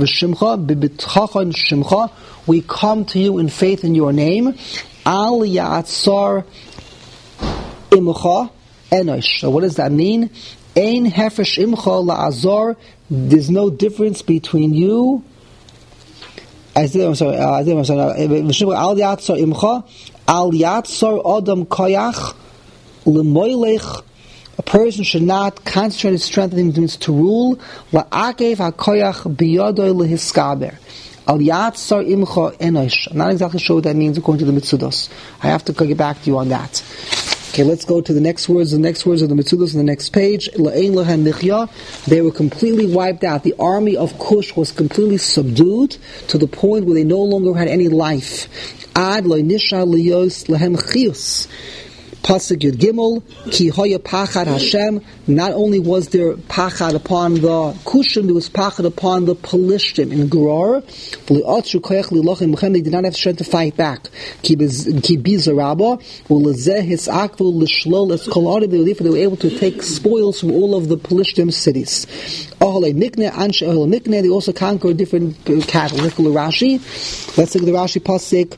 We come to you in faith in your name. Al ya'atzar imcha enosh. So what does that mean? Ein hefresh imcha la'azar. There's no difference between you I said, I'm sorry, uh, I said, I'm sorry, Al Yatzar Imcha, Al Yatzar Adam Koyach, L'moilech. A person should not concentrate his strength in him to rule. La'akev hakoyach biyadoy lehiskaber. Al yatzar imcha enosh. I'm not exactly sure what that means according to the Mitzudos. I have to get back to you on that. Okay, let's go to the next words. The next words of the Mitzudos on the next page. La'ein lehem nichya. They were completely wiped out. The army of Cush was completely subdued to the point where they no longer had any life. Ad lo nisha liyos lehem chiyus. Pasuk Yud Gimel, Ki hoya pachad Hashem. Not only was there pachad upon the Kushim, there was pachad upon the Pelishtim in Gerar. They did not have strength to fight back. Ki bizarabah, ulezeh hisakvu lishlol eskolari. They were able to take spoils from all of the Pelishtim cities. Ahalei mikne, anshe ahalei mikne. They also conquered different cattle. Look at the Rashi. Let's look at the Rashi Pasuk.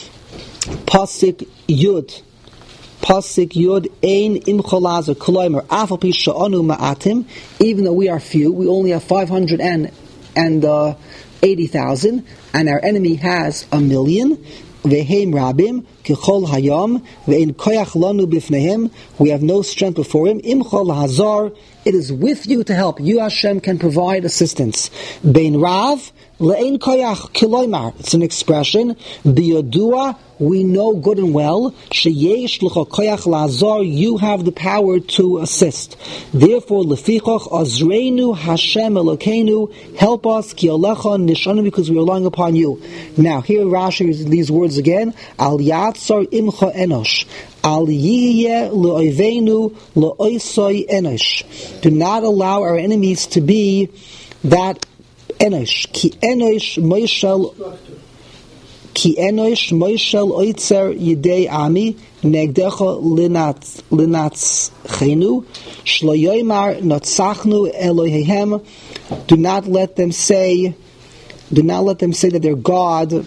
Pasuk Yud. Pasuk Yud Ein Imcholazer Koloimer Afal Pi Sha'anu Ma'atim. Even though we are few, we only have five hundred and and uh, eighty thousand, and our enemy has a million. Veheim Rabim Kichol Hayam Ve'in Koyach Lanu Bifnehem. We have no strength before him. Imchol Hazar. It is with you to help. You Hashem can provide assistance. Bein Rav Le'ein Koyach Kiloimar. It's an expression. Biyodua. We know good and well, sheyesh l'cha koyach la'azar, you have the power to assist. Therefore, lefichach azreinu Hashem Elokeinu, help us, ki alecha nishanu, because we are relying upon you. Now, here Rashi uses these words again, al yatzar imcha enosh, al yiyeh le'oiveinu le'oisoi enosh. Do not allow our enemies to be that enosh, ki enosh moishel, Ki enosh moishel oitzer yidei ami negdecha linatz linatz chenu shloyoymar notzachnu Elohehem. Do not let them say, do not let them say that their God.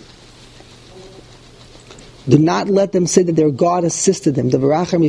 Do not let them say that their God assisted them. Do not let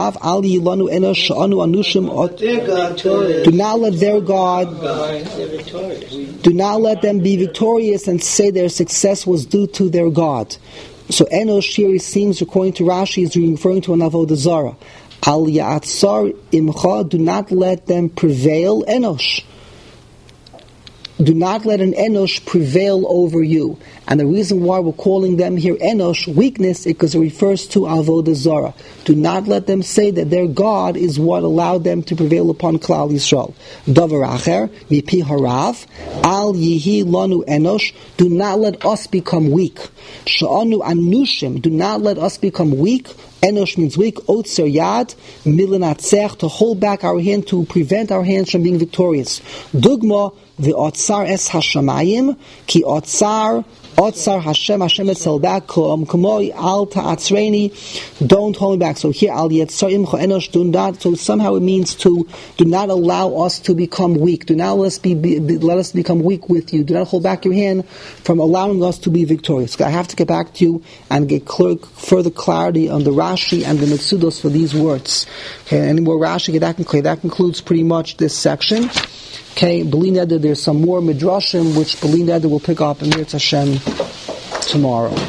their God, do not let them be victorious and say their success was due to their God. So Enosh here seems, according to Rashi, is referring to an Avodah Zarah. Al Ya'atzar Imcha, do not let them prevail. Enosh. Do not let an Enosh prevail over you. And the reason why we're calling them here Enosh, weakness, is because it refers to Avodah Zarah. Do not let them say that their God is what allowed them to prevail upon Klal Yisrael. Davar acher, mipi harav, al yihi lanu Enosh, do not let us become weak. Sha'anu anushim, do not let us become weak. Enosh means weak. Otzer yad, milinatzech, to hold back our hand, to prevent our hands from being victorious. Dugma, the otzar es hashamayim, ki otzar, otzar Hashem, Hashem es held back, ko'om kamoi, al ta'atzreini, don't hold me back. So here, al yetzar imcha enosh, do not, so somehow it means to, do not allow us to become weak. Do not let us be, be, be let us become weak with you. Do not hold back your hand from allowing us to be victorious. I have to get back to you and get clear, further clarity on the Rashi and the Mitzudos for these words. Okay, any more Rashi? That concludes, that concludes pretty much this section. Okay, B'li Neder, there's some more Midrashim, which B'li Neder will pick up in Yirtzeh Hashem tomorrow.